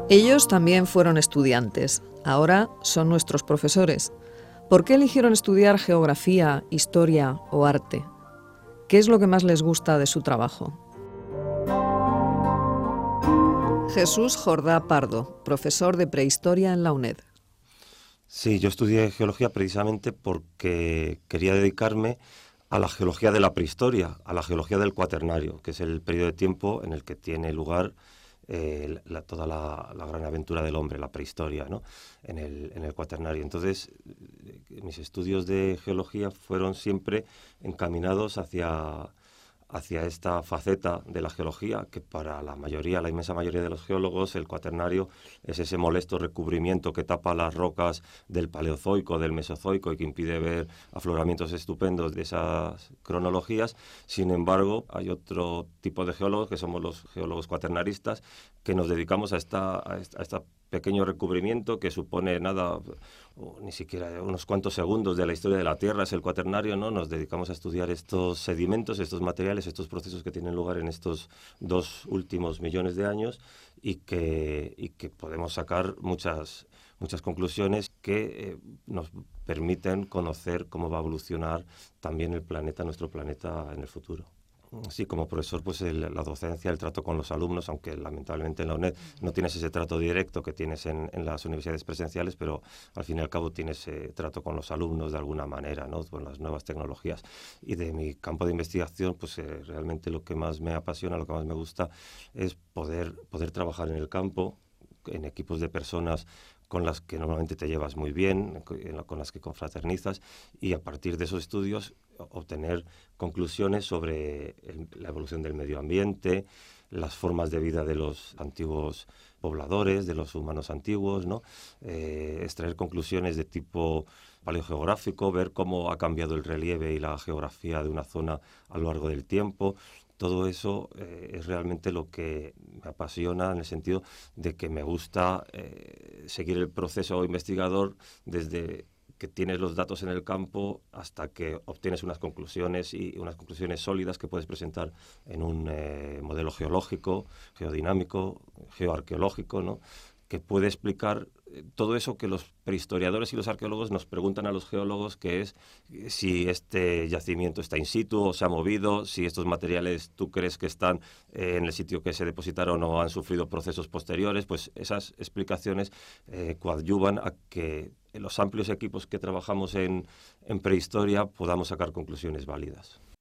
Ellos también fueron estudiantes, ahora son nuestros profesores. ¿Por qué eligieron estudiar geografía, historia o arte? ¿Qué es lo que más les gusta de su trabajo? Jesús Jordá Pardo, profesor de prehistoria en la UNED. Sí, yo estudié geología precisamente porque quería dedicarme a la geología de la prehistoria, a la geología del Cuaternario, que es el periodo de tiempo en el que tiene lugar toda la gran aventura del hombre, la prehistoria, ¿no? en el Cuaternario. Entonces, mis estudios de geología fueron siempre encaminados hacia esta faceta de la geología, que para la inmensa mayoría de los geólogos, el Cuaternario es ese molesto recubrimiento que tapa las rocas del Paleozoico, del Mesozoico, y que impide ver afloramientos estupendos de esas cronologías. Sin embargo, hay otro tipo de geólogos, que somos los geólogos cuaternaristas, que nos dedicamos a esta pequeño recubrimiento que supone nada, ni siquiera unos cuantos segundos de la historia de la Tierra, es el Cuaternario, ¿no? Nos dedicamos a estudiar estos sedimentos, estos materiales, estos procesos que tienen lugar en estos 2 últimos millones de años y que podemos sacar muchas conclusiones que nos permiten conocer cómo va a evolucionar también nuestro planeta en el futuro. Sí, como profesor, pues la docencia, el trato con los alumnos, aunque lamentablemente en la UNED no tienes ese trato directo que tienes en las universidades presenciales, pero al fin y al cabo tienes trato con los alumnos de alguna manera, ¿no? Con las nuevas tecnologías. Y de mi campo de investigación, pues realmente lo que más me apasiona, lo que más me gusta es poder trabajar en el campo, en equipos de personas con las que normalmente te llevas muy bien, con las que confraternizas, y a partir de esos estudios obtener conclusiones sobre la evolución del medio ambiente, las formas de vida de los antiguos pobladores, de los humanos antiguos, ¿no? Extraer conclusiones de tipo paleogeográfico, ver cómo ha cambiado el relieve y la geografía de una zona a lo largo del tiempo. Todo eso es realmente lo que me apasiona, en el sentido de que me gusta seguir el proceso investigador desde que tienes los datos en el campo hasta que obtienes unas conclusiones sólidas que puedes presentar en un modelo geológico, geodinámico, geoarqueológico, ¿no? Que puede explicar todo eso que los prehistoriadores y los arqueólogos nos preguntan a los geólogos, que es si este yacimiento está in situ o se ha movido, si estos materiales tú crees que están en el sitio que se depositaron o han sufrido procesos posteriores. Pues esas explicaciones coadyuvan a que en los amplios equipos que trabajamos en prehistoria podamos sacar conclusiones válidas.